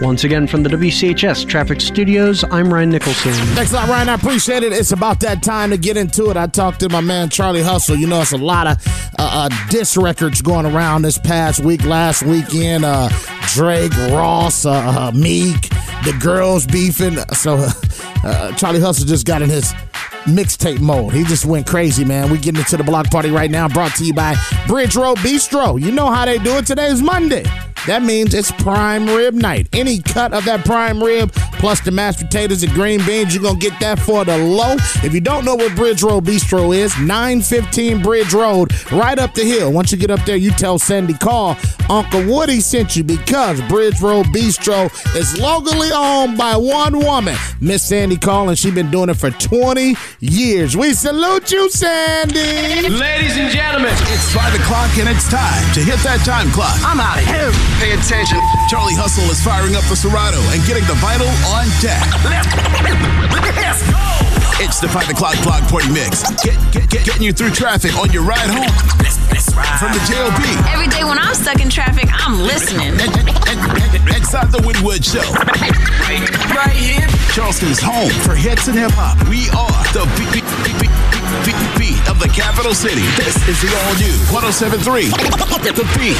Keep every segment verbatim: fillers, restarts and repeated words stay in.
Once again from the W C H S Traffic Studios, I'm Ryan Nicholson. Thanks a lot, Ryan. I appreciate it. It's about that time to get into it. I talked to my man Charlie Hustle. You know, it's a lot of uh, uh, diss records going around this past week. Last weekend, uh, Drake, Ross, uh, uh, Meek, the girls beefing. So uh, uh, Charlie Hustle just got in his mixtape mode. He just went crazy, man. We getting into the block party right now, brought to you by Bridge Road Bistro. You know how they do it. Today is Monday. That means it's prime rib night. Any cut of that prime rib, plus the mashed potatoes and green beans, you're going to get that for the low. If you don't know what Bridge Road Bistro is, nine fifteen Bridge Road, right up the hill. Once you get up there, you tell Sandy, call Uncle Woody sent you, because Bridge Road Bistro is locally owned by one woman, Miss Sandy Call, and she's been doing it for twenty years. We salute you, Sandy. Ladies and gentlemen, it's five o'clock and it's time to hit that time clock. I'm out of here. Pay attention. Charlie Hustle is firing up the Serato and getting the vital on deck. Let's go. It's the five o'clock block party mix. Get, get, get, getting you through traffic on your ride home. Let's, let's ride. From the J L B. Every day when I'm stuck in traffic, I'm listening. And, and, and, and, inside the Woodwood Show. Right, right here. Charleston's home for hits and hip hop. We are the beat, beat, beat, beat, beat of the capital city. This is the all new one oh seven point three. The Beat.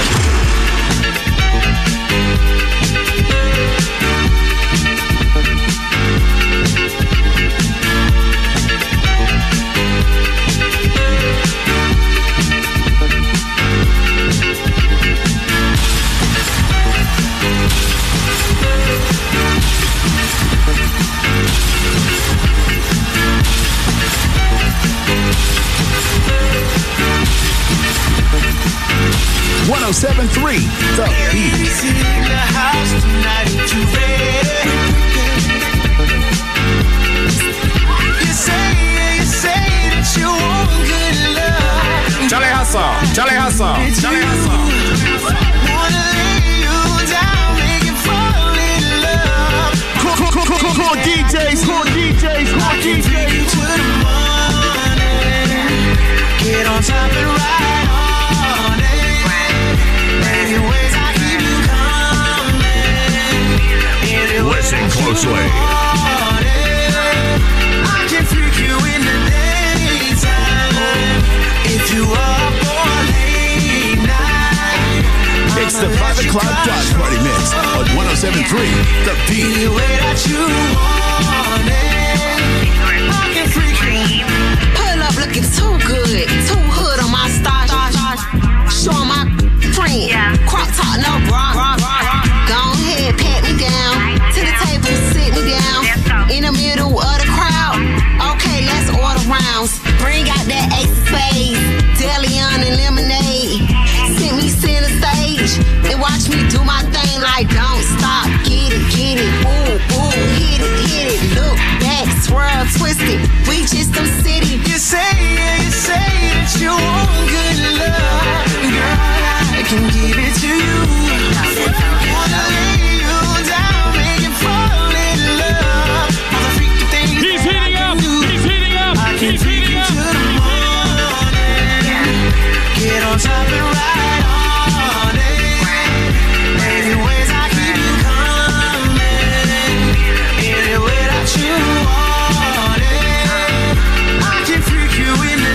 one oh seven point three, The Beat. In the house tonight, you ready? You say, you say that you want good love. Charlie Hustle, Charlie Hustle, Charlie Hustle. Wanna lay you down, make you fall in love. Cool, cool, cool, cool, cool, D Js, cool D Js, cool D Js. To the morning, get on top and ride on it. Anyways, I keep you coming. Listen closely. I can freak you in the daytime if you up all late night. It's the five o'clock block party mix on one oh seven point three, The Beat. Any way that you want it, I can freak you. Pull up looking too good, too hood on my star. Show my friend, crop top, no bra. Go ahead, pat me down. To the table, sit me down. In the middle of the crowd. Okay, let's order rounds. Bring out that ace of spades, Deleon and lemonade. Sit me center stage and watch me do my thing like don't stop. Get it, get it, ooh, ooh, hit it, hit it. Look back, swirl, twist it. We just them city. You say, you say that you want good love. Girl, I can give it to you. Wanna lay you down, make you fall in love. All the freaky things He's that heating I up. can do. He's heating up. I can He's freak heating you up. to the morning. Get on top and ride on it. Anyways, I keep you coming. Any way that you want it. I can freak you in the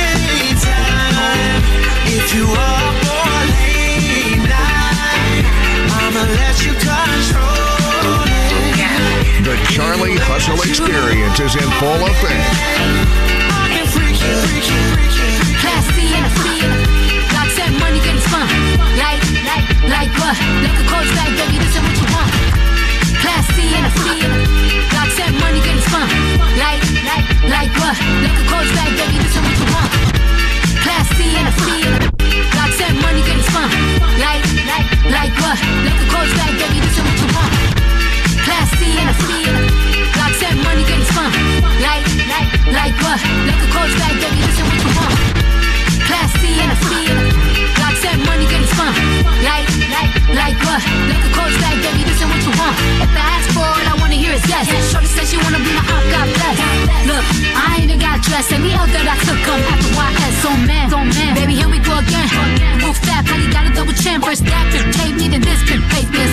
daytime if you up all late night. I'ma let you control it. The Charlie Hustle experience is in full effect. I can freak you, freak you, freak you. Class C and a fee. Got that money getting spun. Like, like, like what? Like a coach bag, baby, this is what you want. Class C and a fee. Got that money getting spun. Like, like, like what? Like a coach bag, baby, this is what you want. Class C and a fee. Got that money getting spun. Like, like, like what? Like a coach bag, baby, this is what you want. Class C and a fee. Got that money getting spun. Like, like, like what? Like a coach bag, baby, this is what you want. Class C and a fee. Got that money getting spun. Like, like, like what? Like a coach bag, baby, this is what you want. If I ask for it, I wanna hear is yes. Shorty said she wanna be my out, God bless. Look, I ain't even got dressed. Any other that took come after Y S. So man, so man, baby, here we go again. Move fat, probably got a double chin. First that could take me, then this could face me.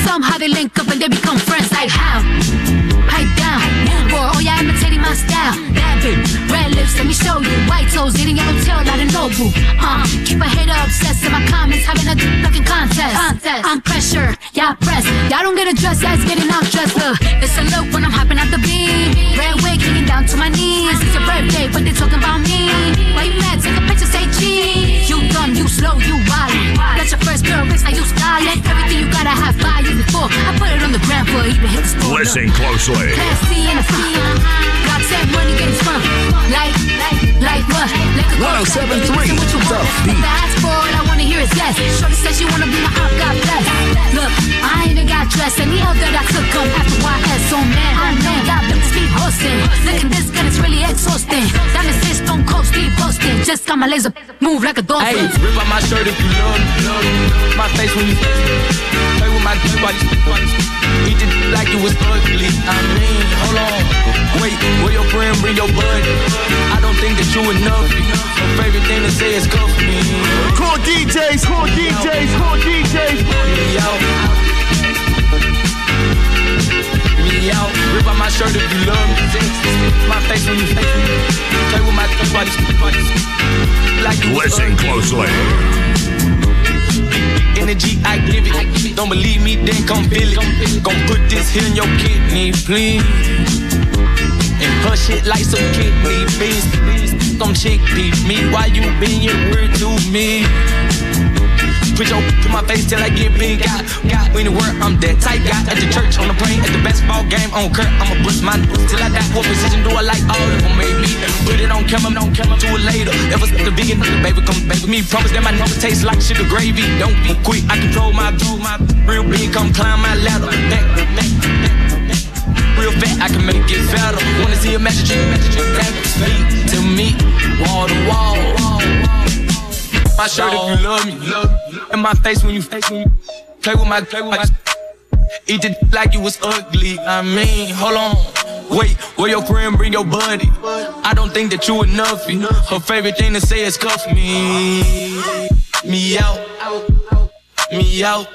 Somehow they link up and they become friends. Like how? Pipe down, boy, oh yeah, imitating my style. Bad bitch, red lips, let me show you. White toes, eating yellow tail out of Nobu. Uh, keep a hater obsessed in my comments, having a fucking contest. contest. I'm pressure, y'all press. Y'all don't get a dress, y'all getting out dressed. Uh, it's a look when I'm hopping out the beam. Red wig hanging down to my knees. It's your birthday, but they talking about me. Why you mad? Take a picture, say cheese. You dumb, you slow, you wild. That's your first pair of wrist, I use Scarlet. Everything you gotta have five years before. I put it on the ground for even hit the store. Listen closely. Class C and a C. Got that money getting spun. Like, like, like what? Like a one oh seven point three. What you want? If I ask for it, I wanna hear is yes. Shorty says she wanna be my aunt, God bless. Look, I ain't even got dressed. Any other that could come after Y S. So man, oh man, y'all bitches keep hosting. Look at this gun, it's really exhausting. Diamond stitch, stone cold, keep posting. Just got my laser move like a dolphin. Hey, rip out my shirt if you love me. My face when you play with my dick, watch, watch. Eat it like it was ugly. I mean, hold on. Wait, where your friend bring your bud? I don't think that you enough. My favorite thing to say is cuff me. Cool D Js, cool D Js, cool D Js. Me out. Me out. Rip out my shirt if you love me. My face when you face me. Play with my dick, watch, watch. Like it was Listen ugly. closely. Energy, I give it. Don't believe me, then come feel it. Gon' put this here in your kidney, please. And push it like some kidney beans. Some chickpeas. Me, why you being weird to me? Put your to my face till I get big. Got, got when the word I'm that tight guy. At the church, on the plane, at the basketball game, on Kurt, I'ma bust my nose till I die. What position do I like? All of them made me. Put it on camera, don't camera to it later. Ever the vegan, the baby come back with me. Promise that my number tastes like sugar gravy. Don't be quick, I control my view. My real big, come climb my ladder. Back, back, back, back. Real fat, I can make it better. Wanna see a message, message, speak to me, wall to wall. My shirt if you love me, love me. And my face when you face when you play with my play with my. Eat it like it was ugly. I mean, hold on. Wait, where your friend bring your buddy? I don't think that you enough. Her favorite thing to say is cuff me. Me out. Me out.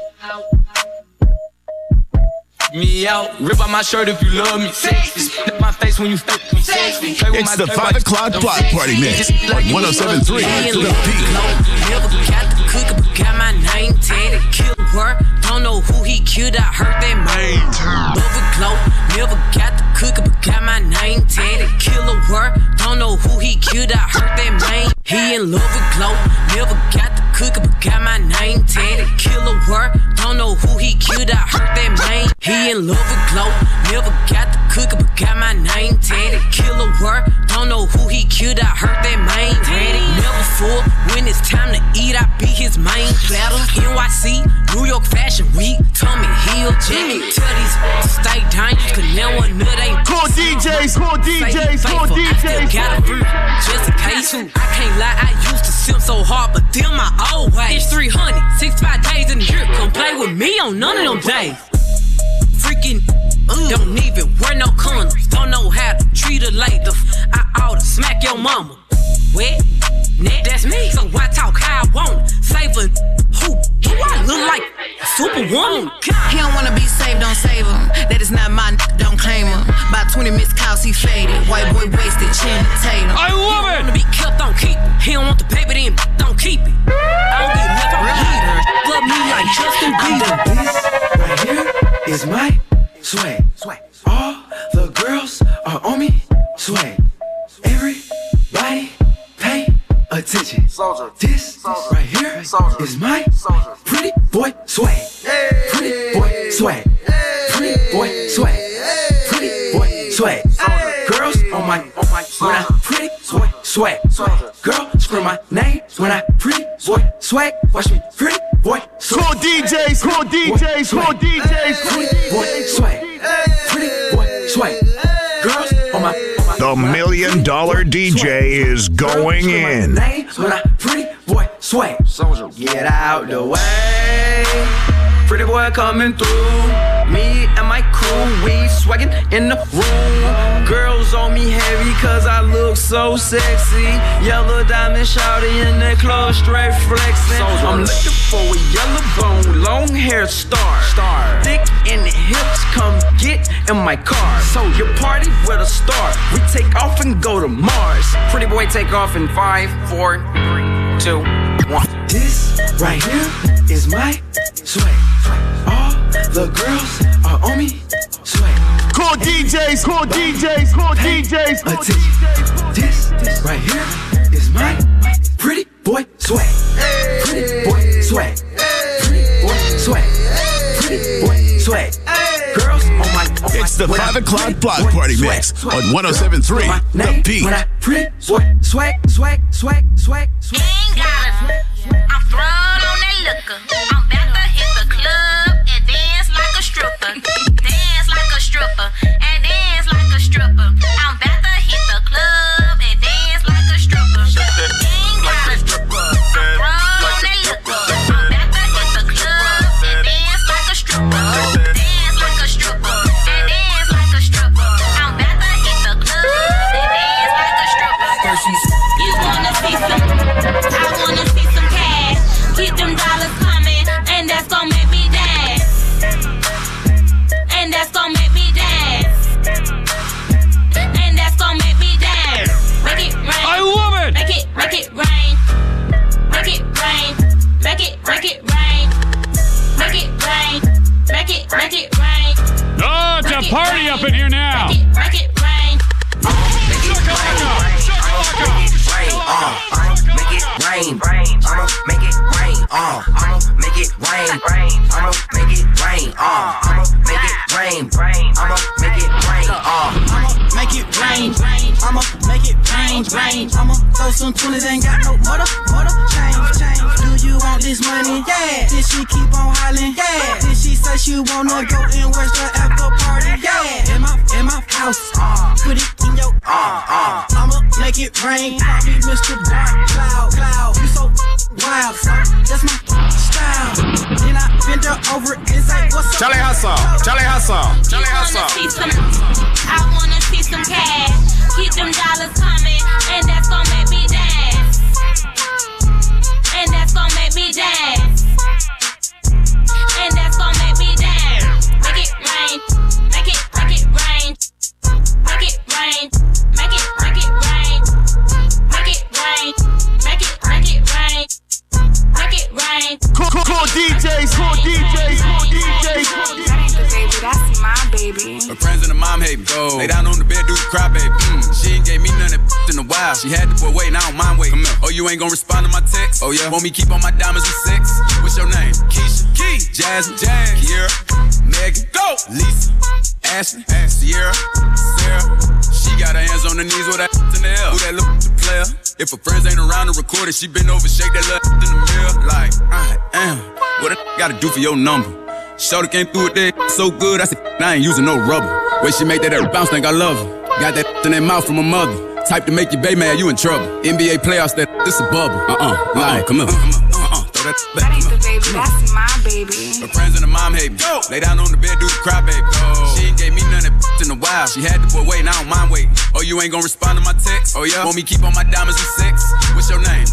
Me out. Rip out my shirt if you love me. Spit my face when you fake me. It's the five o'clock block party mix on one oh seven point three. The Beat. Never got the cookie, but got my name tatted. Killed word, don't know who he killed. I heard that man. Overglow. Never got the cookie, but got my name tatted. Killer word, don't know who he killed. I heard that man. He in love with glow. Never got the cookie, but got my name tatted. Killer word, don't know who he killed. I heard that man. He in love with glow. Never got the cookie, but got my name tatted. Killer word, don't know who he killed. I heard that man. Ready, never full. When it's time to eat, I be his main platter. N Y C, New York Fashion Week. Tommy Hill, Jimmy. Tell these to stay dangerous, cause now one nut ain't. Cool D Js, cool D Js, cool D I still Js. got a fruit, just in case. I can't lie, I used to simp so hard, but them my old ways. It's three hundred, sixty-five days in the year. Come play with me on none of them days. Freaking, ugh. Don't even wear no condoms. Don't know how to treat a lady. I oughta smack your mama. Wet, net, that's me. So I talk how I want it. Save a who? Do I look like a superwoman? He don't wanna be saved, don't save him. That is not my n- don't claim him. By twenty missed calls, he faded. White boy wasted, chin to Tatum. I love it. Wanna be kept, don't keep it. He don't want the paper, then don't keep it. I don't get left on the heater. Love me like Justin Bieber. This right here is my swag. Swag. All the girls are on me. Swag. Everybody pay attention. Soldier. This Soldier. Right here Soldier. Is my Soldier. Pretty boy swag. Hey. Pretty boy swag. Hey. Pretty boy swag. Hey. Pretty boy swag. Hey. Girls on my on my when I pretty boy swag. Soldier. Girl scream my name when I pretty boy swag. Watch me pretty boy swag. Cool D Js, cool D Js, cool D Js. Pretty boy swag. Pretty boy swag. Girls on my The Million Dollar D J is going in. When I pretty boy swag. Get out the way. Pretty boy coming through. Me and my crew, we swaggin' in the room. Girls on me heavy cause I look so sexy. Yellow diamond shawty in that clothes, straight flexing. I'm looking for a yellow bone, long hair star. Star. Thick in the hips, come get in my car. So your party with a star. We take off and go to Mars. Pretty boy take off in five, four, three, two, one. This right here is my swag. All the girls are on me. Swag. Cool D Js, cool D Js, cool D Js. Attention. This, this right here is my pretty boy swag. Pretty boy swag. Pretty boy swag. Pretty boy swag. Girls on my. On It's the my, five o'clock block party mix on one oh seven point three. The Beat. When I pretty boy swag, swag, swag, swag, swag. Ain't got it. I'm thrown on that liquor. I'm about to hit the club and dance like a stripper. Dance like a stripper and dance like a stripper. I'm about to hit the club and dance like a stripper. Ain't got it. I'm thrown on that liquor. I'm about to hit the club and dance like a stripper. Dance like a stripper and dance like a stripper. I'm about to hit the club and dance like a stripper. You wanna see some? I wanna see some cash. Keep them dollars coming, and that's gon' make me dance. And that's gon' make me dance. And that's gon' make me dance. Make it rain. I love it. Make it, make it rain. Make it rain. Make it, make it rain. Make it rain. Make it, make it rain. Oh, it's a party up in here now. Make it, make it rain. Make it rain, I'ma make it rain, uh, I'ma make it rain, I'ma make it rain, uh, I'ma make it rain, I'ma make it rain, uh, I'ma make it rain, I'ma make it rain, rain, I'ma throw some twenties, ain't got no motor, motor, change, change. Do you want this money? Yeah. Did she keep on hollering? Yeah. Did she say she wanna go and watch the after party? Yeah. In my, in my house, uh, put it in your, uh, uh, I'ma make it rain, call me Mister Dark Cloud, Cloud. You so wild, son. That's my style. Then I bend her over and say, what's up? Charlie Hustle, Charlie Hustle, Charlie Hustle. See some, I wanna see some cash. Keep them dollars coming, and that's gon' make me dance. And that's gon' make me dance. And that's gon' make me dance. Make it rain, make it, make it rain. Make it rain, make it, make it rain. Make it rain, make it, make it rain. Make it rain. Cool, cool, cool D Js, cool D Js, cool D Js. That ain't the baby, that's my baby. Her friends and her mom hate me. Go. Lay down on the bed, do the cry, baby. Mm. She ain't gave me none of that in a while. She had the boy waiting, I don't mind waiting. Oh, you ain't gonna respond to my text? Oh, yeah. Want me keep on my diamonds with sex? What's your name? Keisha, Key, Jasmine, Jazz, Kiera, Megan, go, Lisa, Ashley, Sierra, Sarah. She got her hands on her knees with that in the air. Who that look the player? If her friends ain't around to record it, she been over, shake that little in the mirror. Like, I am. What a gotta do for your number? Shorty came through with that so good, I said, I ain't using no rubber. Way she make that air bounce, think I love her. Got that in that mouth from her mother. Type to make you baby mad, you in trouble. N B A playoffs, that this a bubble. Uh-uh, like, come on. Uh-uh, throw that back. That ain't the baby, that's my baby. Her friends and her mom hate me. Go. Lay down on the bed, do the cry, baby. Go. She ain't gave me none of that in a while. She had the boy waiting, I don't mind waiting. Oh, you ain't gonna respond to my text? Oh, yeah? Want me keep on my diamonds with sex? What's your name?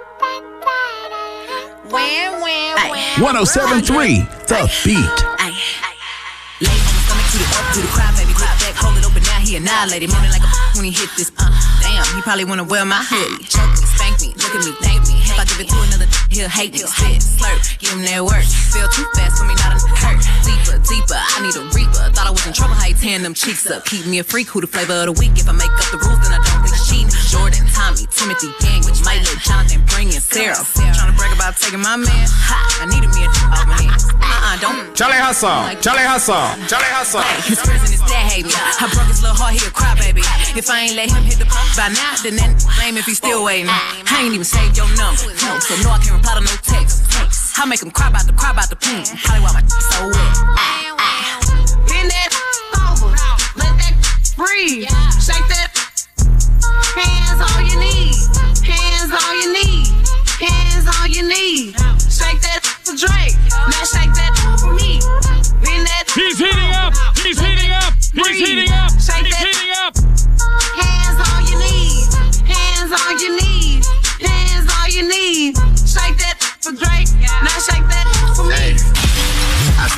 When, when, when. one oh seven point three, The Beat. Lay on my stomach, to the up, to the cry, baby. Look back, hold it open, now he annihilated. Moaning like a when he hit this. Uh, damn, he probably wanna wear my hoodie. Choke me, spank me, look at me, thank me. If I give it to another, he'll hate me. Spit, slurp, give him that work. Feel too fast for me, not a hurt. Deeper, deeper, I need a reaper. Thought I was in trouble, how you tearing them cheeks up. Keep me a freak, who the flavor of the week. If I make up the rules, then I don't think cheating. Jordan, Tommy, Timothy, gang, which might let Jonathan bring in Sarah. Trying to brag about taking my man. Ha, I needed me a off my hands. Uh-uh, don't. Charlie Hustle, Charlie Hustle, Charlie Hustle. His friends and his dad hate me. I broke his little heart, he'll cry, baby. If I ain't let him hit the pump by now, then that blame if he's still waiting. I ain't even saved your number, no, so no, I can't reply to no text. I make him cry about the cry about the poom. Probably why my so wet. Bend that over, let that breathe. Shake that. Hands on your knees, hands on your knees, hands on your knees. Shake that for Drake, now shake that for me. Bend that. He's heating up. He's heating up. He's heating up. Shake He's that. heating up. Hands on your knees,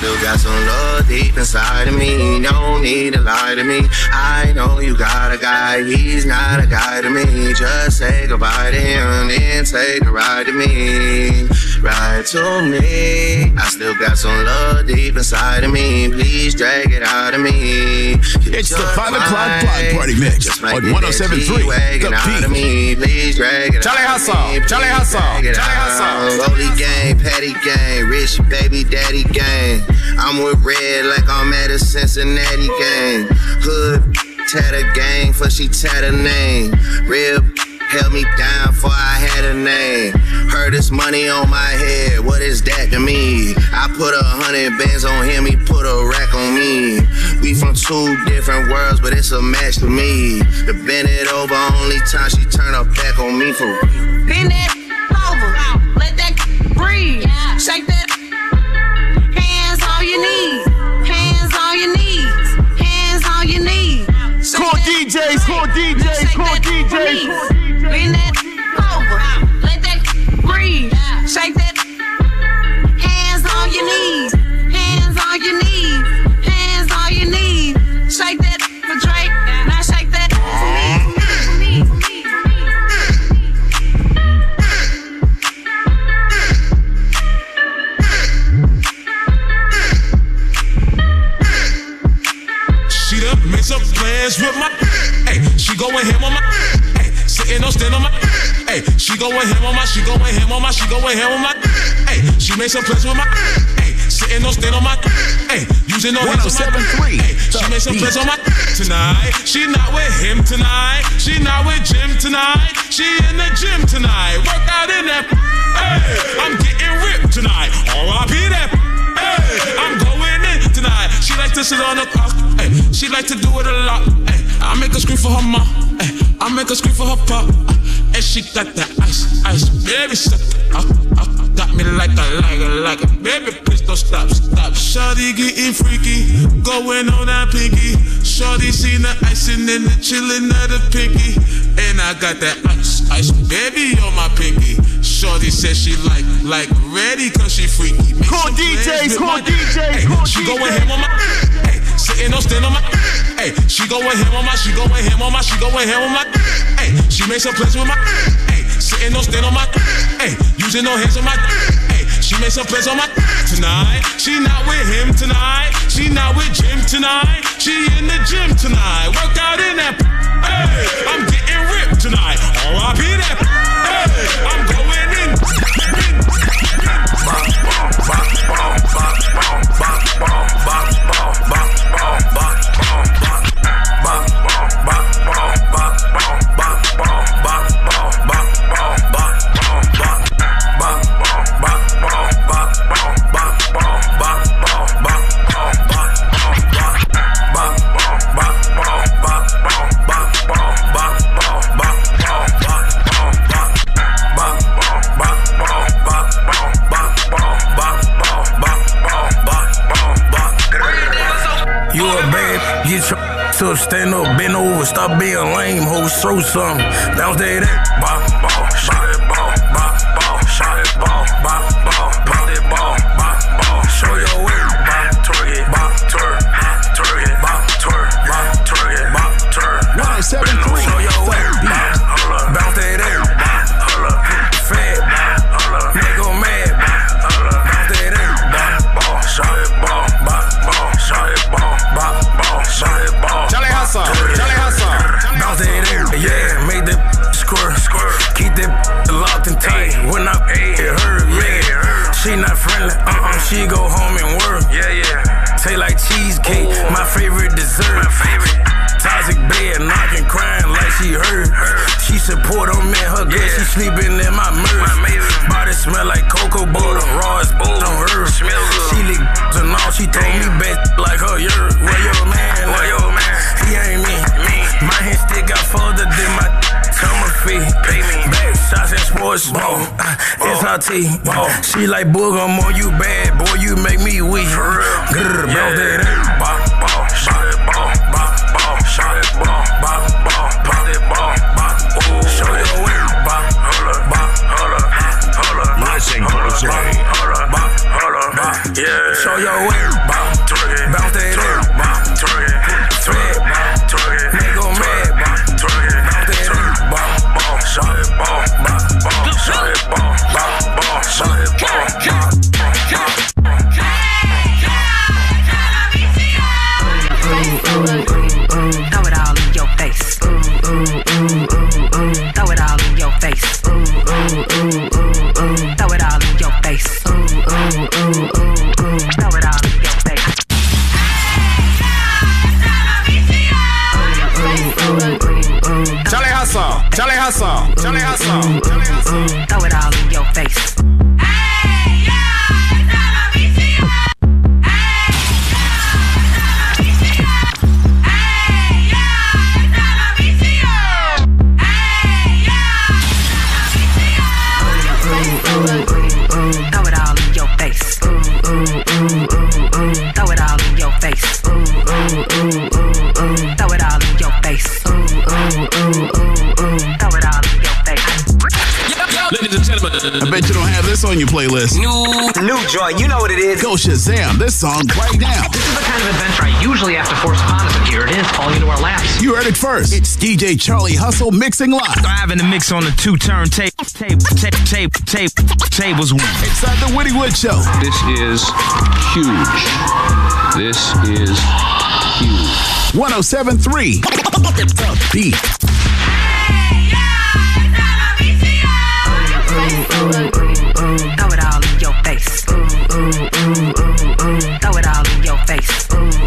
still got some love deep inside of me. No need to lie to me. I know you got a guy, he's not a guy to me. Just say goodbye to him, then take a ride to me. Ride to me. I still got some love deep inside of me. Please drag it out of me. It's the five o'clock Block Party Mix on one oh seven point three The Beat. Please drag it Charlie out Hustle, of me. Charlie Hustle, Charlie Hustle. Rolly gang, Patty gang, rich baby daddy gang. I'm with Red like I'm at a Cincinnati gang. Hood tatter gang, for she tatter name. Real held me down for I had a name. Heard this money on my head, what is that to me? I put a hundred bands on him, he put a rack on me. We from two different worlds, but it's a match to me. To bend it over, only time she turn her back on me for real. Bend that over, let that breathe. Shake that, hands on your knees, hands on your knees, hands on your knees. Cool D Js, cool D Js, cool D Js. Bend that over, let that breathe. Shake that, hands on your knees, hands on your knees, hands on your knees. Shake that for Drake, now shake that for me. She done made some plans with my, hey, she going ham on my, hey, sitting on stand on my, hey, she going ham on my, she going ham on my, she going ham on my, hey, she made some plans with my, hey, sitting on stand on my, hey, using no hands on my, hey, she made some plans on my, tonight, she not with him tonight, she not with Jim tonight, she in the gym tonight, work out in that, hey, I'm getting ripped tonight, R I P that, hey, I'm going in tonight, she like to sit on the couch, hey, she like to do it a lot, hey, I make her scream for her mom, hey, I make her scream for her pop, uh, and she got that ice, ice, baby, suck it, uh, uh, got me like a, like a, like a, baby, please don't stop, stop. Shawty getting freaky, going on that pinky. Shawty seen the icing and the chillin' of the pinky, and I got that ice, ice, baby, on my pinky. Shawty said she like, like ready, cause she freaky. Make cool D Js, cool D Js, hey, cool she D Js. going ham on my, hey, sitting on stand on my, hey, she going ham on my, she going ham on my, she going ham on my, hey, she made some plans with my, hey, sitting on stand on my, hey, using no hands on my, hey, she made some plans on my, tonight, she not with him tonight, she not with Jim tonight, she in the gym tonight, work out in that, hey, I'm getting ripped tonight, R I P that, hey, I'm going in. Bop, bop, bop, bop, bop, bop, bop, bop, bop, bop, bop, bop, bop, bop, bop, bop, bop, to stand up, bend over, stop being lame, ho, throw something. Downstairs that ball, ball, shot it, ball, ball, ball, shot it, ball, ball, ball, pop it, ball, ball, ball, show your way, ball, twerk it, ball, twerk, twerk it, ball, twerk, ball, twerk it, ball, twerk. nine seven three Show your way, ball, bounce that air, ball, hold up, fat, hold up, make 'em mad, hold up, bounce that air, ball, ball, shot it, ball, ball, ball, shot it, ball, ball, ball, shot it, ball. Charlie Hustle, Charlie Hustle. Bounce that air, yeah, make that squirt, squirt. Keep that locked and tight. When I it hurt, yeah. She not friendly, uh-uh. She go home and work. Yeah, yeah. Taste like cheesecake, my favorite dessert. My favorite. Toxic bed, knocking, crying like she hurt. She support on me, her girl, she sleeping in my merch. Body smell like cocoa butter, raw as bull on her. She lick and all, she told me back like her yurt. Where your man? Where your man? He ain't me. My hand stick got further than my tell my feet. Back shots and sports ball. It's her tea. She like boog, I'm on you bad, boy, you make me weak. Grrr, bounce that air. Ball, ball, shot it, ball, ball, ball, shot it, ball, ball, ball, pop it, ball, ball. Show your way, ball, hold up, ball, hold up, hold up. Listen closely. Hold up, ball, hold up, yeah. Show your way, Charlie Hustle, Charlie Hustle, Charlie Hustle. Throw it all in your face. Throw it all in your face. Throw it all in your face. Throw it all in your face. Throw it all in your face. Ladies and gentlemen, I bet you don't have this on your playlist. New, new joint, you know what it is. Go Shazam this song right now. This is the kind of adventure I usually have to force upon us, and here it is, falling into our laps. You heard it first. It's D J Charlie Hustle mixing live. Driving the mix on the two turntable tape, tape, tape, tape, tables one. Inside the Woody Wood Show. This is huge. This is huge. one oh seven point three The Beat. Throw it all in your face. Throw it all in your face.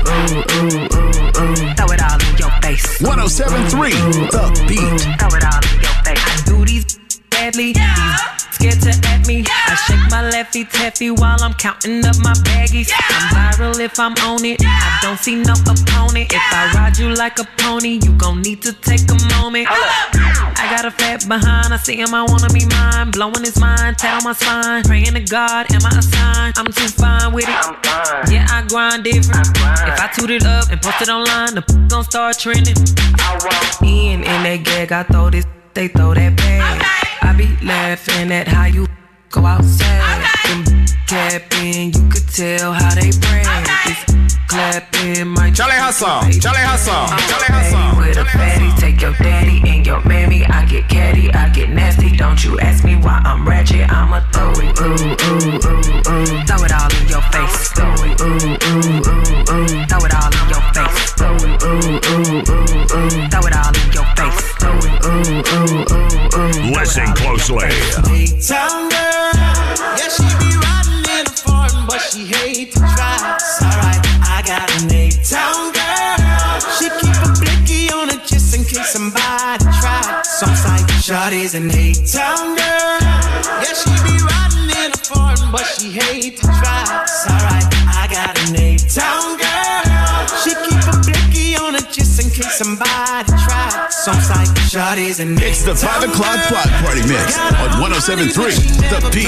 Throw it all in your face. one oh seven point three The Beat. Throw it all in your face. I do these badly. Scared to at me. I shake my lefty taffy while I'm counting up my baggies. I'm viral if I'm on it. I don't see no opponent. If I ride you like a pony, you gon' need to take a moment. I got a fat behind. I see him, I wanna be mine. Blowing his mind, tat on my spine. Praying to God, am I a sign? I'm too fine with it. Yeah, I grind different. If I toot it up and post it online, the p- gon' start trending. I walk in and they gag. I throw this, they throw that bag. I be laughing at how you go outside. Them capping, you could tell how they brag. This clapping, my Charlie Hustle, Charlie Hustle, Charlie Hustle. With a fatty, take your daddy and your mammy. I get catty, I get nasty. Don't you ask me why I'm ratchet. I'ma throw it, ooh, ooh, ooh, ooh. Throw it all in your face. Throw it, ooh, ooh, ooh, ooh. Throw it all in your face. Throw it, ooh, ooh, ooh, ooh. Throw it all in your face. Throw it, ooh, ooh, ooh, ooh. Listen closely. Town girl, yeah, she be riding in a foreign, but she hate to drive. It's alright, I got an A-town girl. She keep a blicky on it just in case somebody try. Sounds like Shawty's an A-town girl. Yeah, she be riding in a foreign, but she hate to drive. It's alright, I got an A-town girl. She keep a blicky on it just in case somebody try. Sounds like Shawty's an A-town girl. It's the five o'clock block party mix on one oh seven point three The Beat.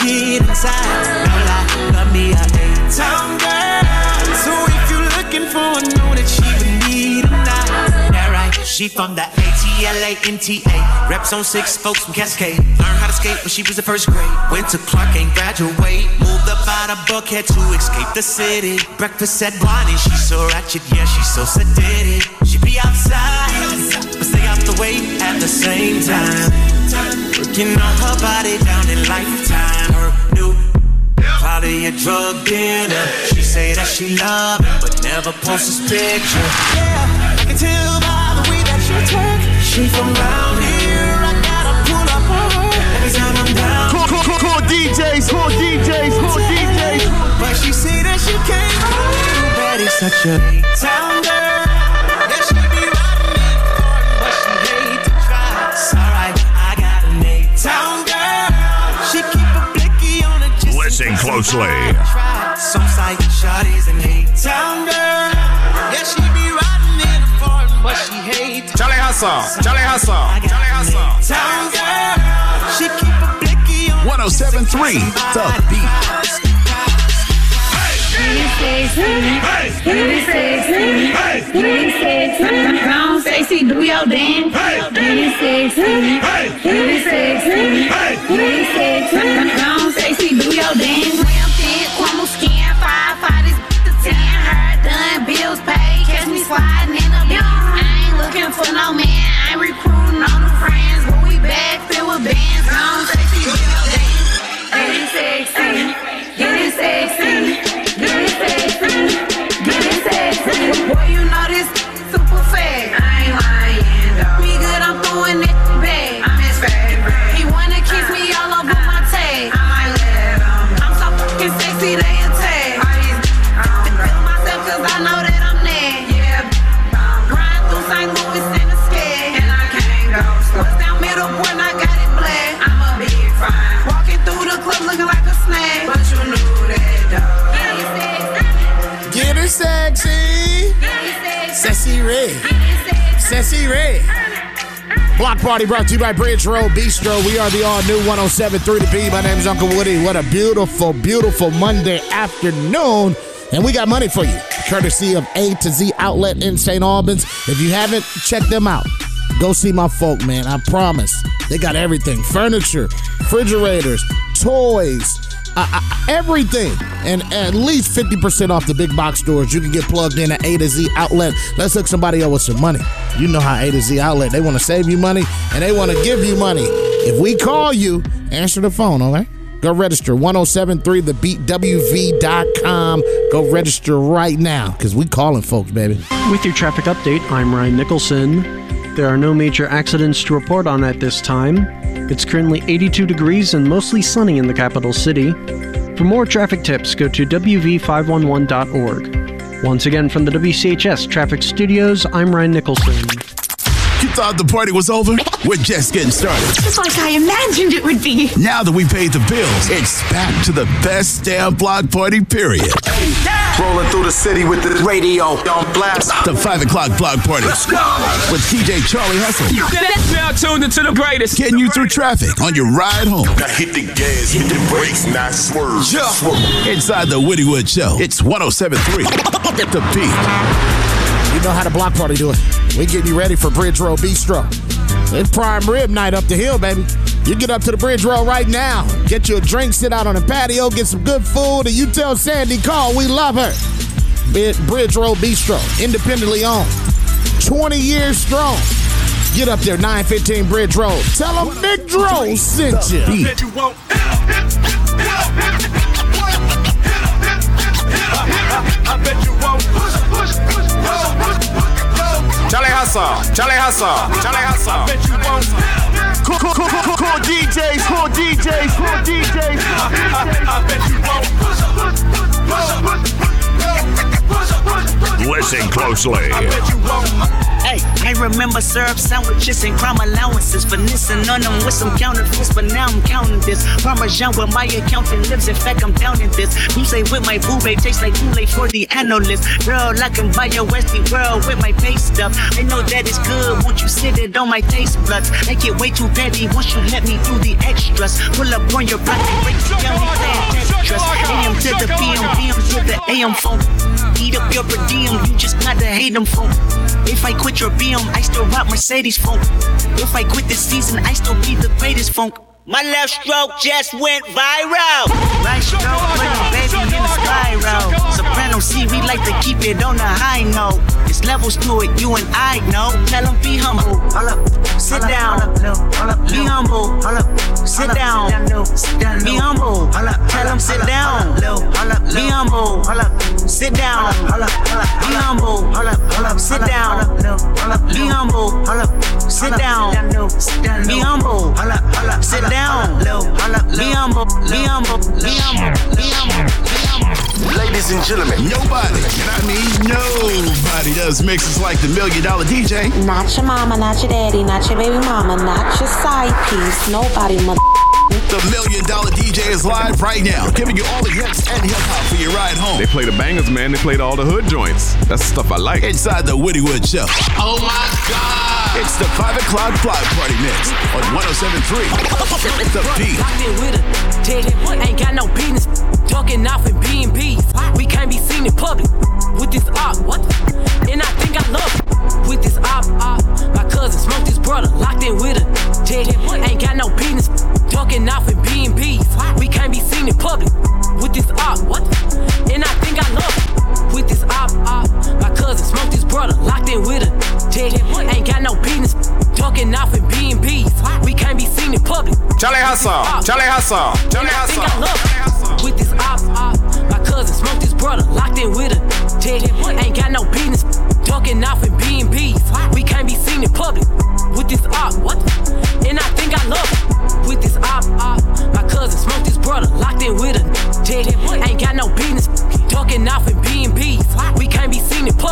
Love me a A-town girl. So if you're looking for a know that she would need a night. Yeah, right. She from the A T L A N T A. Reps on six folks from Cascade. Learned how to skate when she was in first grade. Went to Clark, ain't graduate. Moved up out of Buckhead to escape the city. Breakfast at Bonnie, she's so ratchet, yeah, she's so sedated. She be outside, but stay out the way at the same time. Working on her body down in Lifetime. Her new probably a drug dealer. She say that she love him, but never posts his picture. Yeah, I can tell by the way that she twerk. She from round here, I gotta pull up on her every time I'm down. Cool, cool, cool, cool D Js, cool D Js, cool D Js. But she say that she can't hold Betty's such a town girl. Yeah, she be riding in the but she hate to try. It's alright, I got an A-town girl. She keep a blicky on it just Listen closely. Sounds like Shawty's an A-town girl. Yeah, she be riding in the foreign, but she hate to Charlie Hustle, Charlie Hustle, Charlie Hustle. town girl. She keep a blicky on one oh seven point three The Beat. Pretty sexy, pretty sexy, pretty sexy. Come sexy, do your dance. Pretty sexy, pretty sexy, pretty sexy. Come sexy, do your dance. Real thick, crumble skin, five, five, this the ten. Hair done, bills paid, catch me sliding in the middle. I ain't looking for no man, I ain't recruiting no new friends, but we back filled with bands. Come sexy, do your dance. Pretty sexy, pretty sexy. Boy, you know this super fast. I ain't lying, though. Me good, I'm throwing it back. I'm his favorite. He wanna kiss me all over my tag. I might let him. I'm so fucking sexy, they attack. Feel myself cause I know that I'm there. Yeah. Grind through Saint Louis in the sky. And I can't Sassy Red. Sassy Red. Block Party brought to you by Bridge Road Bistro. We are the all-new one oh seven point three The B. My name is Uncle Woody. What a beautiful, beautiful Monday afternoon. And we got money for you, courtesy of A to Z Outlet in Saint Albans. If you haven't, check them out. Go see my folk, man. I promise. They got everything. Furniture, refrigerators, toys, uh, uh, everything. And at least fifty percent off the big box stores. You can get plugged in at A to Z Outlet. Let's hook somebody up with some money. You know how A to Z Outlet, they want to save you money and they want to give you money. If we call you, answer the phone, all right? Go register, ten seventy-three the beat W V dot com. Go register right now, because we calling folks, baby. With your traffic update, I'm Ryan Nicholson. There are no major accidents to report on at this time. It's currently eighty-two degrees and mostly sunny in the capital city. For more traffic tips, go to W V five one one dot org. Once again, from the W C H S Traffic Studios, I'm Ryan Nicholson. You thought the party was over? We're just getting started. Just like I imagined it would be. Now that we paid the bills, it's back to the best damn block party, period. Rolling through the city with the radio on blast. The five o'clock block party. Let's go. With D J Charlie Hustle. Now tuned into the greatest. Getting you through traffic on your ride home. Now hit the gas, hit the brakes, not swerve. Yeah. Swerve. Inside the Woody Wood Show, it's ten seventy-three The Beat. You know how the block party do it. We getting you ready for Bridge Road Bistro. It's prime rib night up the hill, baby. You get up to the Bridge Road right now. Get you a drink, sit out on the patio, get some good food, and you tell Sandy, call, we love her. Bridge Road Bistro, independently owned. twenty years strong. Get up there, nine fifteen Bridge Road. Tell them Big Dro sent you. I bet you won't. Charlie Hustle, Charlie Hustle, Charlie Hustle. I bet you won't. Cool, cool, cool, cool, cool D Js, cool D Js, cool D Js. I bet you won't. Listen closely. I bet you won't. Hey, I remember syrup sandwiches and crime allowances. Finessing on them with some counterfeits, but now I'm counting this. Parmesan where my accountant lives, in fact, I'm down in this. You say with my boo babe, tastes like Kool-Aid for the analyst. Girl, I can buy your Westie world with my pay stuff. I know that it's good, won't you sit it on my taste buds? I get way too petty once you let me do the extras. Pull up on your block and break it down, it's Tetris. A M to the P M, P M to the A M phone. Eat up your per diem, you just gotta hate them phone. If I quit your B M, I still rock Mercedes funk. If I quit this season, I still be the greatest funk. My left stroke just went viral. Right stroke, put a baby in a spiral. Soprano C, we like to keep it on the high note. It's levels to it, you and I know. Tell them be humble. Sit down. Be humble. Sit down. Be humble. Tell them sit down. Be humble. Sit down. Be humble. Sit down. Be humble. Sit down. Be humble. Sit down. Be humble. Be humble. Be humble. Be humble. Be humble. Ladies and gentlemen, nobody, and I mean nobody does mixes like the Million Dollar D J. Not your mama, not your daddy, not your baby mama, not your side piece. Nobody, mother. The Million Dollar D J is live right now, giving you all the hits and hip-hop for your ride home. They play the bangers, man. They played all the hood joints. That's the stuff I like. Inside the Woody Wood Show. Oh, my God. It's the five o'clock block party mix on ten seventy-three The Beat. Locked in with a dick. Ain't got no business. Ducking off and being beef. We can't be seen in public with this op. What? And I think I love it. With this op, op. My cousin smoked his brother. Locked in with a dick. Ain't got no business. Ducking off and being beef. We can't be seen in public with this op. What? And I think I love it. With this op, op. My cousin smoked his brother. Locked in with a dick. Ain't got no business. Ducking off and being beef. We can't be seen in public. Charlie Hustle, Charlie Hustle, Charlie Hustle. I think I love it. With this op, op. My cousin smoked his brother. Locked in with a dick. Ain't got no business. Ducking off and being beef. We can't be seen in public with this op. What? And I think I love it. With this op, op. My cousin smoked his brother. Locked in with a dick. Ain't got no business. Ducking off and being beef. We can't be seen in public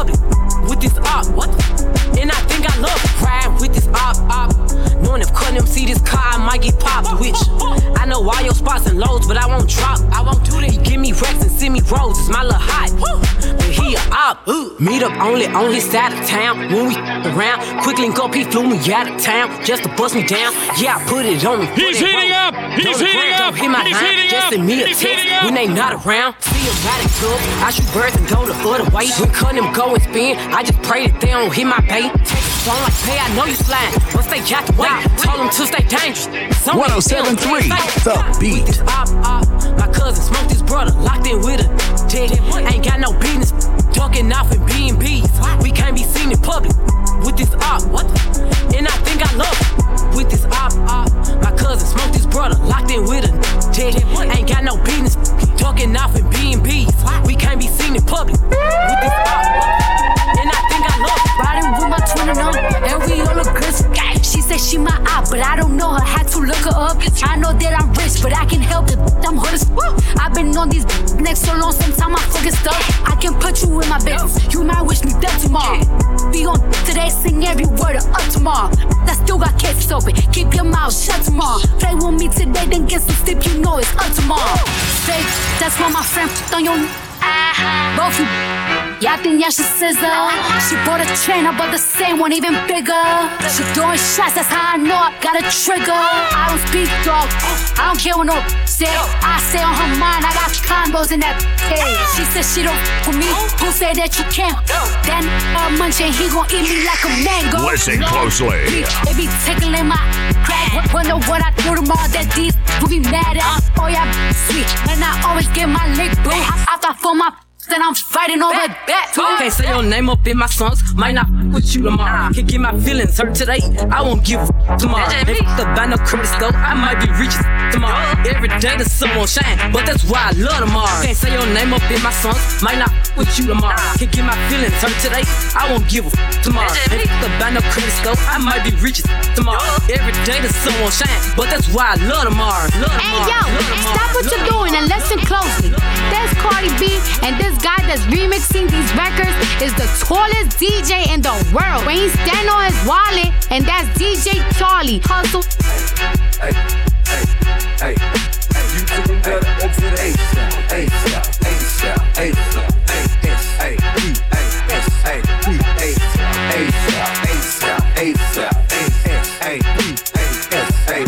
with this op. What? And I think I love riding with this op op. Knowing if cutting them see this car, I might get popped. Which I know all your spots and loads, but I won't drop. I won't do that. He give me Rex and send me rolls. It's my little hot. But he a op. Meet up only on his side of town. When we around, quick link up, he flew me out of town just to bust me down. Yeah, I put it on him. He's heating up. He's heating up. Hit my He's line, heating just up. send me a He's text heating up. when they not around. See him riding tub. I shoot birds and go the other way. When cutting him go and spin, I just pray that they don't hit my bait. Take the phone like, hey, I know you slime, but stay got to wait. Told them to stay dangerous. one oh seven point three The Beat. This op, op. My cousin smoked his brother, locked in with a dick. Ain't got no business ducking off in B and B's. We can't be seen in public with this op. What? And I think I love it with this op, op. My cousin smoked his brother, locked in with a dick. Ain't got no business ducking off in B and B's. We can't be seen in public with this op. And I think I love it. Riding with my twin and on, and we all look good. She said she my op, but I don't know her. Had to look her up. I know that I'm rich, but I can help it. I'm hood as fuck. I've been on these next so long, sometimes I forget stuff. I can put you in my business. You might wish me dead tomorrow. Be on today, sing every word of up tomorrow. I still got cases open. Keep your mouth shut tomorrow. Play with me today, then get some sleep. You know it's up tomorrow. Fake, that's why my friend put on your. Both you. Y'all think yeah, she scissor. She bought a trainer, but the same one even bigger. She throwing shots, that's how I know I got a trigger. I don't speak dog, I don't care what no say. I say on her mind, I got combos in that hey. She said she don't f with me. Who say that you can't? That n***a munching, he gon' eat me like a mango. Listen closely. They be tickling my crack. Wonder what I do tomorrow that these will be mad at. Oh yeah, sweet, and I always get my lick boo. After for my then I'm fighting over that. Can't say your name up in my songs. Might not f with you tomorrow. Can get my feelings hurt today. I won't give a f tomorrow. If the buy no credit though, I might be rich tomorrow. Every day the sun won't shine, but that's why I love tomorrow. Can't say your name up in my songs. Might not f with you tomorrow. Can get my feelings hurt today. I won't give a f tomorrow. If the buy no credit though, I might be rich tomorrow. Every day the sun won't shine, but that's why I love tomorrow. Love tomorrow. Hey yo, stop what you're doing and listen closely. There's Cardi B and this guy that's remixing these records is the tallest D J in the world. When he stand on his wallet, and that's D J Charlie Hustle. Hey, hey, hey, hey, you took him better up to the A-Sound, A-Sound, A-Sound, A-Sound, A-S-A, A-S-A, A-Sound, A-Sound, A-Sound, A-Sound, A-S-A, A-S-A,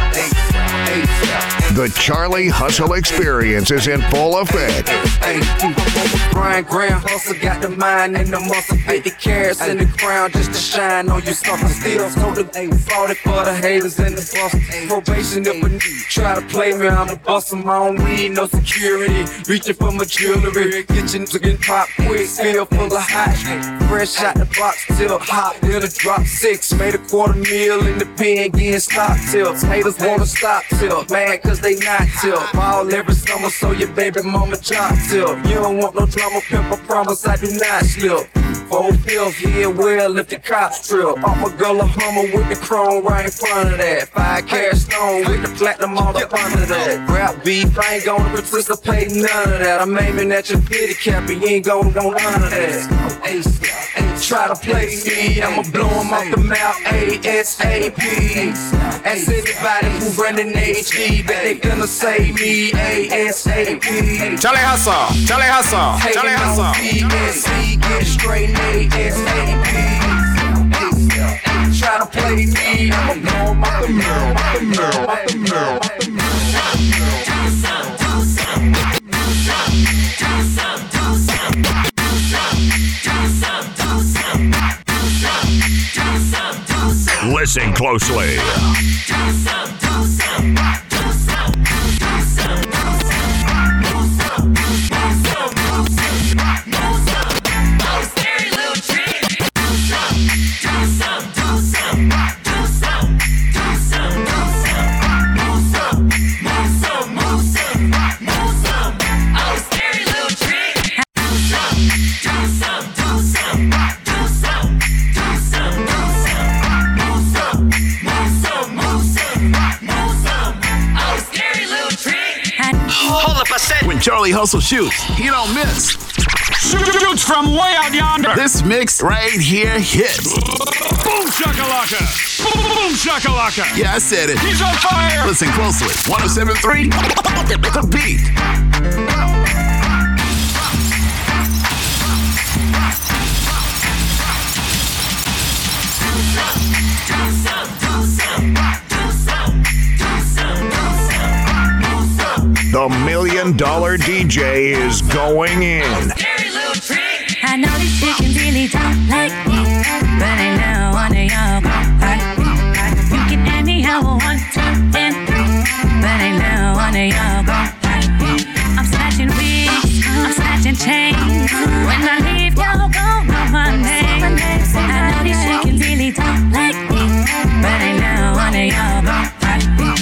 A-Sound. The Charlie Hustle Experience is in full effect. Hey, Brian Graham, hustle got the mind and the muscle, fifty carats in the crown just to shine on you. Sucker still told them ain't fought it for the haters and the bust. Probation if a nigga try to play me, I'm the bust of my own weed, no security. Reaching for my jewelry, kitchen to get pop quick, feel full of hot. Fresh out the box till hot, then a drop six. Made a quarter meal in the pen, getting stock tilts. Haters wanna stop tilt, mad cause they not tilt. Ball every summer, so your baby mama job tilt. You don't want no drama, pimp, I promise I do not slip. Four pills, yeah, well, if the cops trip. I'm a girl, a Hummer with the chrome right in front of that. Five carat stone with the platinum all up under that. Rap beef, I ain't gonna participate in none of that. I'm aiming at your pity cap, you ain't gonna go none of that. Ace, ace, try to play me, I'ma blow him off the mouth, A S A P. Ask anybody who running H D, bet they gonna say me, A S A P. Charlie Hustle, Charlie Hustle, Charlie Hustle. Get straight A S A P. Try to play me, I'ma blow him off the mouth, off the mouth, off the mouth, off the mouth. Do some, do some, do some, do some, do some, do some, do some, do some, do some, do some. Listen closely. Do some, do some, do some, do some, do some, do some, do some, do some. Oh, scary little trick. Do some, do some, do some, do some, do some, do some, move some, move some, move some, move some. Oh, scary little trick. Do some, do some, do some, do some, do some, do some, move some, move some, move some, move some. Oh, scary little trick. Hold up, I said. When Charlie Hustle shoots, he don't miss. Shoots from way out yonder. This mix right here hits. Boom shakalaka. Boom shakalaka. Yeah, I said it. He's on fire. Listen closely. one oh seven point three The Beat. The Million Dollar D J is going in. I know these chickens really don't like me, but I know one of y'all gon' fight me. You can add me how I want to, then three, but I know one of y'all gon' fight me. I'm snatching wigs, I'm snatching chains. When I leave, y'all gon' know my name. I know these chickens really don't like me, but I know one of y'all gon' fight me.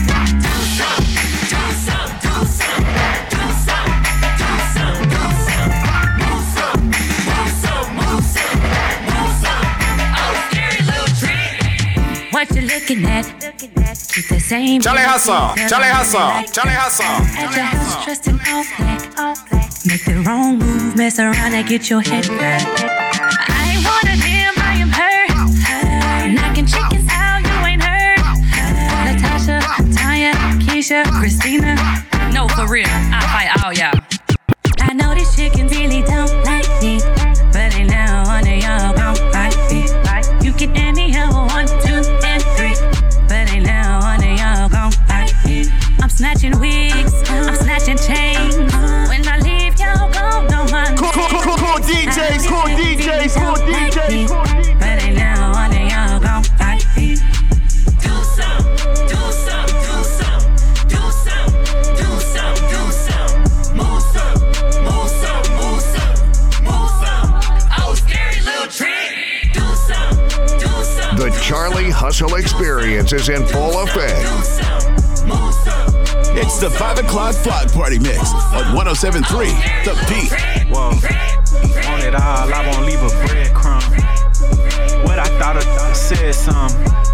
What you looking at? Keep the same. Charlie Hustle, Charlie Hustle, Charlie Hustle. At your house, dressed in all black. Make the wrong move, mess around and get your head back. I ain't wanna damn, I am hurt. Knocking chickens out, you ain't heard. Natasha, Tanya, Keisha, Christina. No, for real, I fight all y'all. I know these chickens really don't like me, but they know one of y'all gon' fight me. You can end me how I want to, and three, but they know one of y'all gon' fight me. I'm snatching wigs, I'm snatching chains. When I leave, y'all gon' know my name. Cool, cool, cool, cool D Js, cool D Js, cool D Js, cool D Js. But they know one of y'all gon' fight me. Do some, do some, do some, do some, do some, do some. Move some, move some, move some, move some. Oh, scary little trick. Do some, do some. The Charlie Hustle Experience is in full effect. It's the five o'clock block party mix on one oh seven point three The Beat. Whoa, on it all, I won't leave a breadcrumb. What I thought I, thought I said some.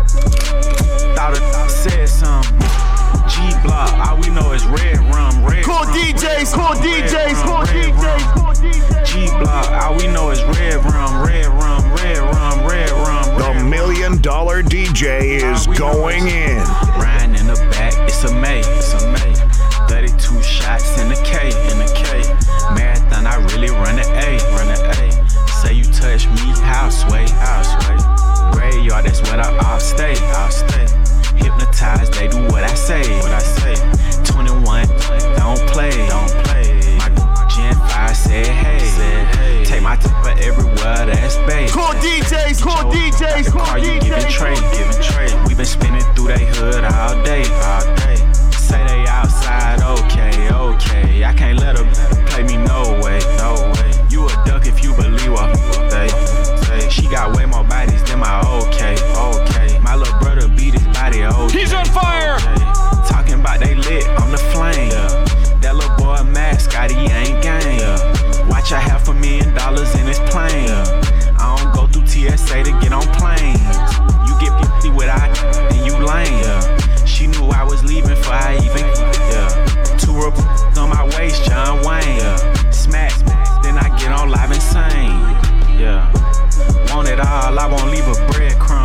Thought I, thought I said some. G-Block, all we know is red rum, red Cool rum. D Js, cool D Js, cool red D Js, cool D Js. G-Block, all we know is red rum, red rum, red rum, red rum. The Million Dollar D J is going in. Riding in the back, it's a May, it's a May. thirty-two shots in the K, in the K. Marathon, I really run the A, run the A. Say you touch me, house sway, house sway. Graveyard, that's what I, I'll stay, I'll stay. Hypnotized, they do what I say, what I say. twenty-one, don't play, don't play. My Gen five said hey, said hey. Take my tip for everywhere, that's babe. Cool D Js, cool D Js, cool Car you D giving Js. trade, giving trade. We been spinning through they hood all day, all day. Say they outside, okay, okay. I can't let her play me, no way, no way. You a duck if you believe what they say. She got way more bodies than my okay, okay. My little brother beat his body, okay. He's on fire. Okay. Talking about they lit on the flame. Yeah. That little boy mascot, he ain't game. Yeah. Watch I half a million dollars in his plane. Yeah. I don't go through T S A to get on planes. You get fifty without and you lame. Yeah. She knew I was leaving before I even, yeah. Two rupees on my waist, John Wayne, yeah. Smack, then I get on live insane, yeah. Want it all, I won't leave a breadcrumb.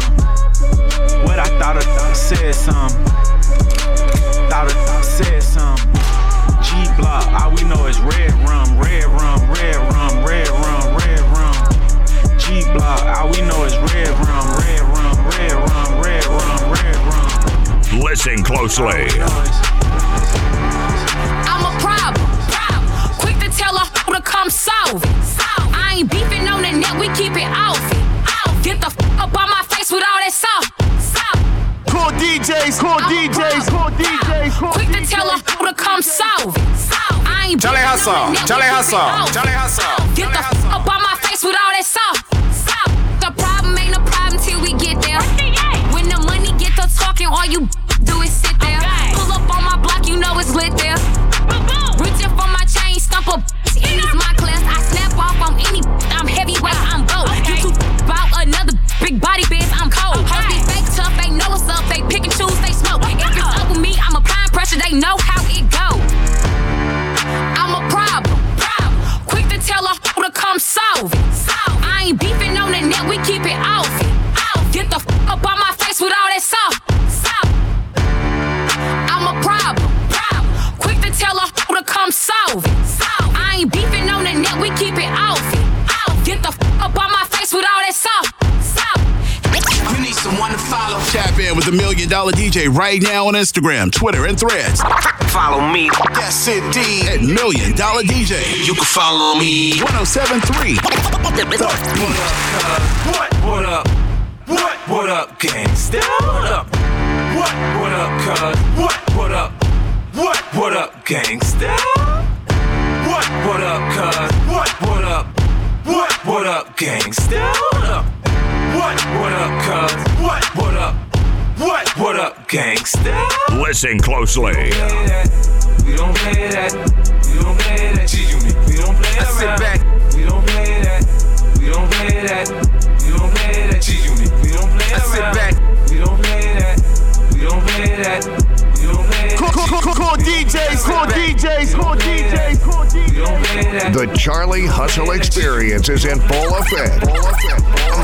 What I thought I, thought I said some. Thought I, thought I said some. G-Block, all we know is red rum, red rum, red rum, red rum, red rum. G-Block, all we know is red rum, red rum, red rum, red rum, red rum. Listen closely. I'm a problem. Quick to tell her who to come solve it. I ain't beefing on the net, we keep it off it. Get the f up on my face with all that salt. Cool D Js, cool D Js, cool D Js, cool Quick to tell her who to come solve it. I ain't Charlie beefing on Hustle, the net, we Charlie keep it Hustle, off it. Charlie Hustle. Get the f up on my face with all that salt. The problem ain't a problem till we get there. When the money get to talking, all you do is sit there. Pull up on my block, you know it's lit there. Reaching for my chain, stump up. It is my class, I snap off on any. I'm heavyweight, I'm bold. You too about another big body bitch, I'm cold. Hoes be fake tough, they know what's up. They pick and choose, they smoke. If it's up with me, I'm applying pressure, they know how it go. I'm a problem. Quick to tell her who keep it off it. Get the f up on my face with all that salt. Salt. I'm a problem. Problem. Quick to tell a hoe to come solve it. Solve. I ain't beefing on the net, we keep it off it. Get the f up on my face with all that salt. Salt. You need someone to follow. Tap in with the Million Dollar D J right now on Instagram, Twitter, and Threads. Follow me. Yes, indeed. At Million Dollar D J. You can follow me. one oh seven point three. What? What up? What? What up, gangsta? What up? What? What up, cuz? What? What up? What? What up, gangsta? What? What up, cuz? What? What up? What? What up, gangsta? What up? What? What up, cuz? What? What up? What? What up, gangsta? Listen closely. We don't play that. We don't play that. G-Unit. We don't play that. I sit back. We don't play that. We don't play that. We don't play that. G-Unit. We don't play that. I sit back. We don't play that. We don't play that. We don't play that. Cool, cool, cool, cool D Js, cool D Js, cool D Js, cool D Js. The Charlie Hustle Experience is in full effect. Full effect.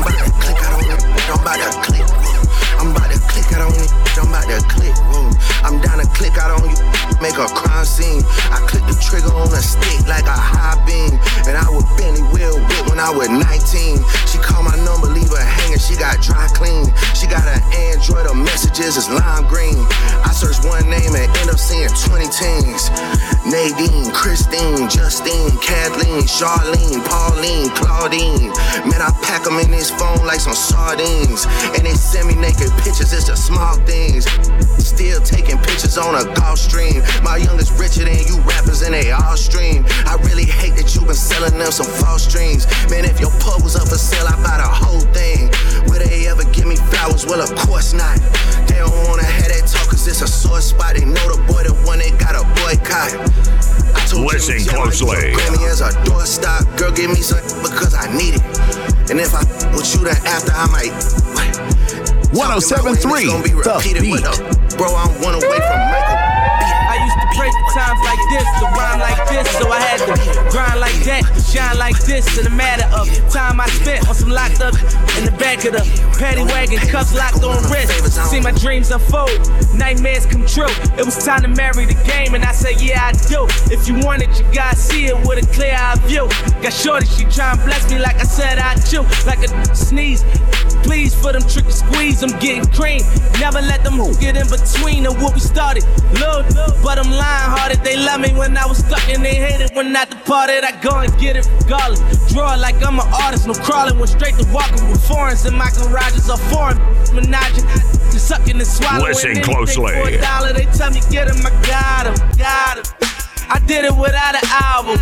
I'm about to click. I'm about to click out on you. I'm about to click. Whoa. I'm down to click out on you. Make a crime scene. I click the trigger on a stick like a high beam. And I was Benny Will Whip when I was nineteen. She called my number, leave her hanging. She got dry clean. She got an Android, her messages is lime green. I search one name and end up seeing twenty teens. Nadine, Christine, Justine, Kathleen, Charlene, Pauline, Claudine. Man, I pack them in this phone like some sardines. And they send me naked pictures, it's the small things. Still taking pictures on a golf stream. My youngest richer than you rappers and they all stream. I really hate that you been selling them some false dreams. Man, if your pub was up for sale, I buy the whole thing. Would they ever give me flowers? Well, of course not. They don't wanna have that talk cause it's a sore spot. They know the boy, the one they got a boycott. I told Listen Jimmy closely. Grammy as a doorstop. Girl, give me some because I need it. And if I with you then after, I might one oh seven point three. The Beat. Bro, I'm one away from Michael. I used to pray for times like this, to rhyme like this, so I had to grind like that, shine like this. In the matter of time I spent on some locked up in the back of the paddy wagon, cuffs locked on wrist. See my dreams unfold, nightmares come true. It was time to marry the game, and I said, yeah, I do. If you want it, you gotta see it with a clear eye view. Got shorty, she try and bless me like I said I do, like a sneeze. Please for them tricky squeeze, I'm getting cream. Never let them get in between of what we started. Look, but I'm lying hearted. They love me when I was stuck and they hated when I departed. I go and get it regardless. Draw it like I'm an artist, no crawling. Went straight to walking with foreigns in my garages are foreign. Menaging, just sucking and swallowing. Listen closely. For a dollar, they tell me get him, I got him, got him. I did it without an album.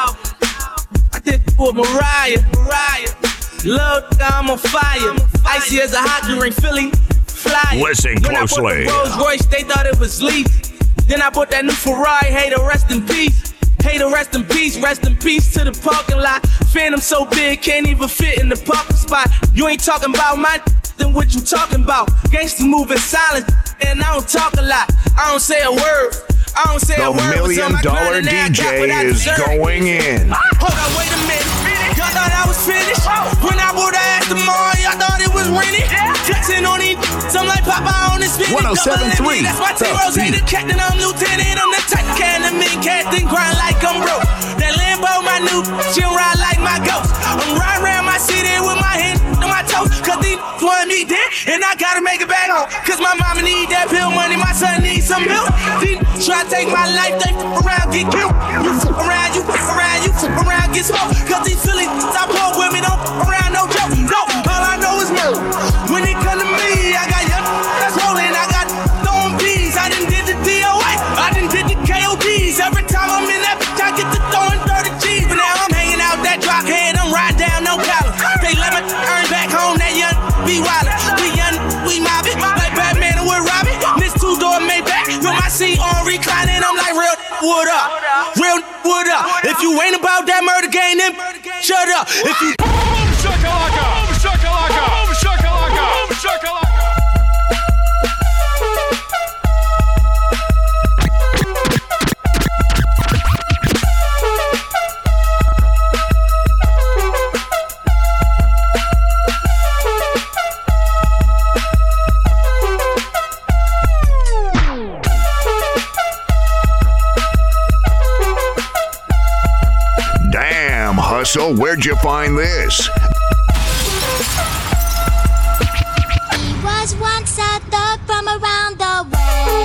I did it for Mariah, Mariah. Love, I'm on fire. Icy as a hot drink, Philly. Fly. Listen when closely. I bought the Rolls Royce, they thought it was leaf. Then I bought that new Ferrari, hey, to rest in peace. Hey, to rest in peace, rest in peace to the parking lot. Phantom so big, can't even fit in the parking spot. You ain't talking about my then what you talking about? Gangsters moving silent, and I don't talk a lot. I don't say a word. I don't say the a word. Million Dollar D J is going in. Hold on, wait a minute. Y'all thought I was finished? When I bought the ass tomorrow, y'all thought it was rented? Flexing on these, I'm like Papa on this spinning. one oh seven point three. That's my T-Rose, hey, the captain, I'm lieutenant. I'm the type can of me, captain, grind like I'm broke. That Lambo, my new, she ride like my ghost. I'm riding around my city with my hands on my toes. Cause these want me dead, and I gotta make it back home. Cause my mama need that pill money, my son needs some milk. These try to take my life, they f around, get killed. You f around, you f around, you f around, get smoked. Cause these Phillies, stop playing with me, don't f around, no joke. No, all I know is murder. When it come to me, I got young that's rolling, I got throwing bees. I done did the D O A, I done did the K O Ds. Every time I'm in that bitch, I get to throwing thirty G's. But now I'm hanging out that drop head, I'm riding down no collar. They let me earn back home, that young be wildin'. We young, we mobbin', like Batman and we're robbing. This two-door Maybach, with my seat on reclining, I'm like real wood up, real wood up. If you ain't about that murder game, then shut up. If you boom shakalaka, boom shakalaka, boom shakalaka, boom shakalaka. Hustle, where'd you find this? He was once a thug from around the world.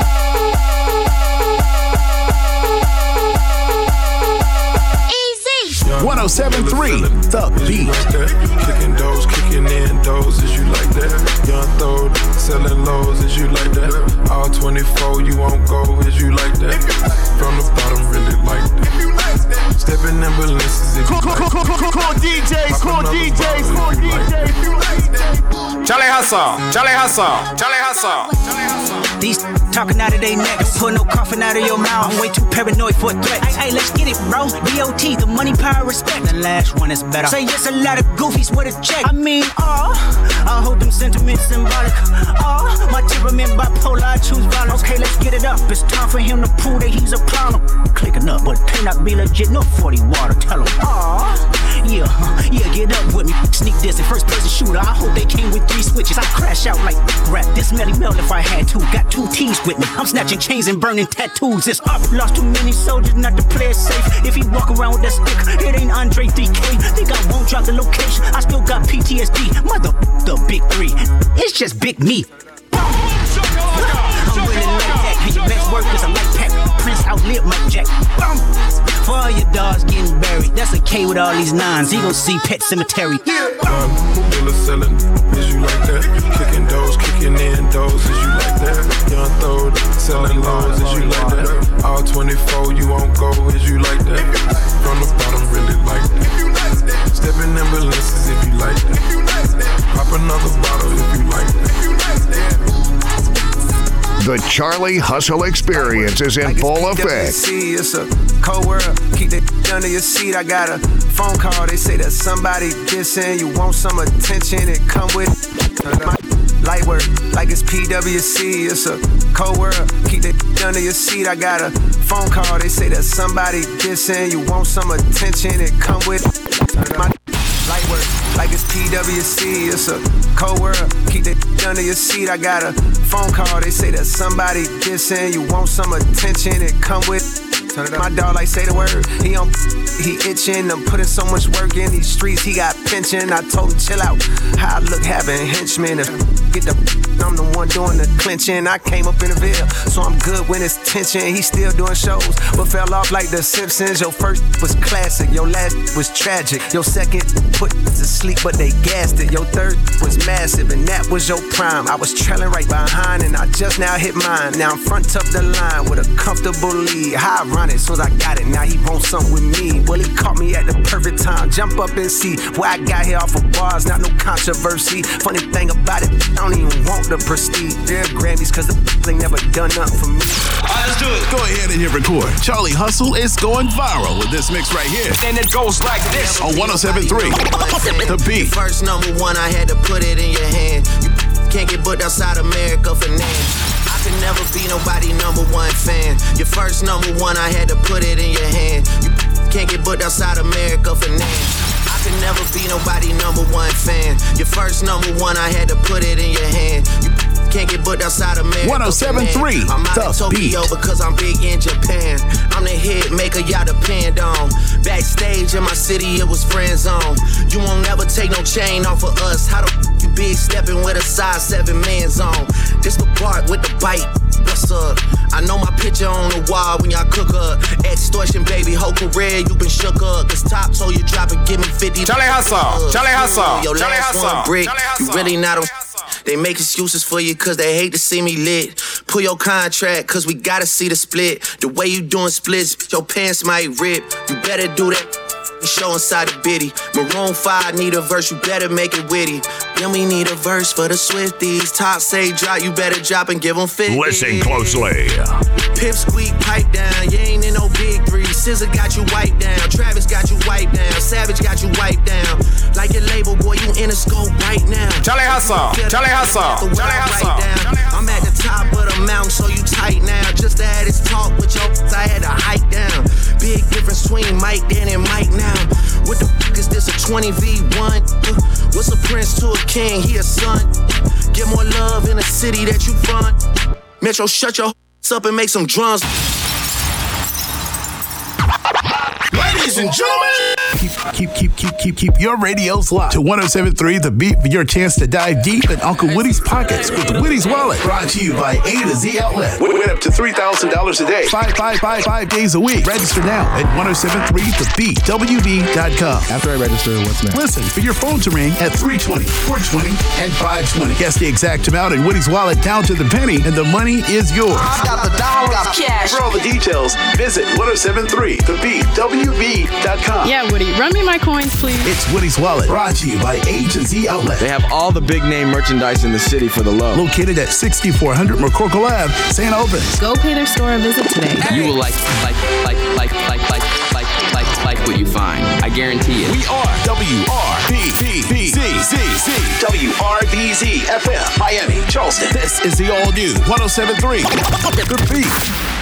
Easy. one oh seven point three, The Beat. Kicking doors, kicking in doors, is you like that? Young throw, selling lows, is you like that? All twenty-four, you won't go, is you like that? From the bottom, really like that. Stepping in balances, if you like that. Cool D Js, cool D Js, cool D Js, if you like that. Charlie Hustle, Charlie Hustle, Charlie Hustle, Charlie Hustle. These talking out of their neck, don't put no coughing out of your mouth. I'm way too paranoid for a threat. Hey, let's get it, bro. D O T, the money, power, respect. The last one is better. Say yes, a lot of goofies with a check. I mean, oh, I hold them sentiments symbolic. Oh, my temperament bipolar, I choose violence. Okay, let's get it up. It's time for him to prove that he's a problem. Clicking up, but cannot be legit. No forty water, tell him. Oh, yeah, yeah, get up with me. Sneak this and first person shooter. I hope they came with three switches. I crash out like rap. This Melly Mel if I had to. Got two T's with me. I'm snatching chains and burning tattoos. It's up. Lost too many soldiers not to play it safe. If he walk around with that stick, it ain't Andre three K. Think I won't drop the location. I still got P T S D. Mother, the big three. It's just big me. I'm winning like that. And your best work is a light pack. Prince outlived Mike Jack. Boom. For all your dogs getting buried. That's a K with all these nines. He gon' see Pet Cemetery. Um, who selling, is you like that? Kicking doors, kicking in doors, is you like that? Young throw, selling lows, is you like that? All twenty-four, you won't go, is you like that? From the bottom, really like that. Stepping in balances, if you like that. Pop another bottle, if you like that. The Charlie Hustle Experience is in full effect. It's a cold world. Keep that under your seat. I got a phone call. They say that somebody dissing. You want some attention? It come with light work like it's P W C. It's a cold world. Keep that under your seat. I got a phone call. They say that somebody dissing. You want some attention? It come with my light work like it's P W C. It's a cold world. Keep that under your seat. I got a phone call. They say that somebody dissing. You want some attention? It come with my dog like say the word. He on, he itching. I'm putting so much work in these streets. He got pension. I told him chill out. How I look having henchmen. If get the, I'm the one doing the clinching. I came up in the Ville, so I'm good when it's tension. He still doing shows, but fell off like the Simpsons. Your first was classic. Your last was tragic. Your second put to sleep, but they gassed it. Your third was massive, and that was your prime. I was trailing right behind, and I just now hit mine. Now I'm front of the line with a comfortable lead. How ironic. As soon as I got it, now he wants something with me. Well, he caught me at the perfect time. Jump up and see where I got here off of bars, not no controversy. Funny thing about it, I don't even want the prestige. They're Grammys, cause the ain't never done nothing for me. Alright, let's do it. Go ahead and hit record. Charlie Hustle is going viral with this mix right here. And it goes like this. On one oh seven point three, The Beat. First number one, I had to put it in your hand. You can't get booked outside America for names. I could never be nobody number one fan. Your first number one, I had to put it in your hand. You can't get booked outside America for names. I could never be nobody number one fan. Your first number one, I had to put it in your hand. You can't get booked outside America. one oh seven point three, I'm out The in Tokyo Beat. because I'm big in Japan. I'm the hit maker, y'all depend on. Backstage in my city, it was friend zone. You won't never take no chain off of us. How the f- you big stepping with a size seven man zone? This the part with the bite. What's up? I know my picture on the wall when y'all cook up. Extortion, baby, whole career you been shook up. Cause top told you drop it, give me fifty. Charlie Hustle, Charlie Hustle, Your Charlie last Hustle, one brick. Charlie Hustle. You really not on. They make excuses for you cause they hate to see me lit. Pull your contract cause we gotta see the split. The way you doing splits, your pants might rip. You better do that. Show inside the biddy. Maroon five need a verse, you better make it witty. Then we need a verse for the Swifties. Top say drop, you better drop and give them fifty. Listen closely. Pip squeak, pipe down, you ain't in no big three. S Z A got you wiped down, Travis got you wiped down, Savage got you wiped down. Like your label, boy, you in a scope right now. Charlie Hustle, Charlie Hustle, Charlie Hustle. I'm at the top of the mountain, so you tight now. Just to have this talk with your I had to hike down. Big difference between Mike then and Mike now. What the fuck is this, a twenty v one? Uh, what's a prince to a king, he a son? Get more love in a city that you from. Metro, shut your up and make some drums. Ladies and gentlemen, Keep, keep, keep, keep, keep, keep your radios locked to one oh seven point three The Beat for your chance to dive deep in Uncle Woody's pockets with Woody's Wallet. Brought to you by A to Z Outlet. Win up to three thousand dollars a day. Five, five, five, five days a week. Register now at one oh seven point three the beat W B dot com. After I register, what's next? Listen for your phone to ring at three twenty, four twenty, and five twenty. Guess the exact amount in Woody's Wallet down to the penny, and the money is yours. I got the dollar, got cash. For all the details, visit one oh seven point three the beat W B dot com. Yeah, Woody, run me my coins, please. It's Woody's Wallet, brought to you by A to Z Outlet. They have all the big name merchandise in the city for the low. Located at sixty-four hundred McCorkle Ave, Saint Albans. Go pay their store a visit today. You will like, like, like, like, like, like, like, like, like what you find. I guarantee it. We are W R B Z Z W R B Z F M, Miami, Charleston. This is the all new one oh seven point three The Beat.